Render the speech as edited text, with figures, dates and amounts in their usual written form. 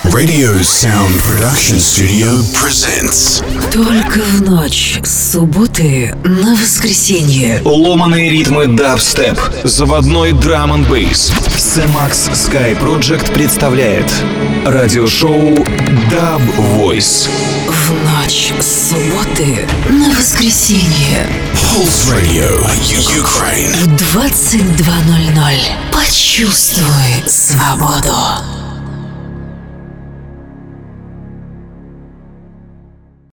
Radio Sound Production Studio presents. Только в ночь с субботы на воскресенье. Ломаные ритмы дабстеп, заводной драм-н-бейс. Cemax Sky Project представляет радиошоу Dub Voice. В ночь с субботы на воскресенье. Pulse Radio, Ukraine. В 22:00. Почувствуй свободу.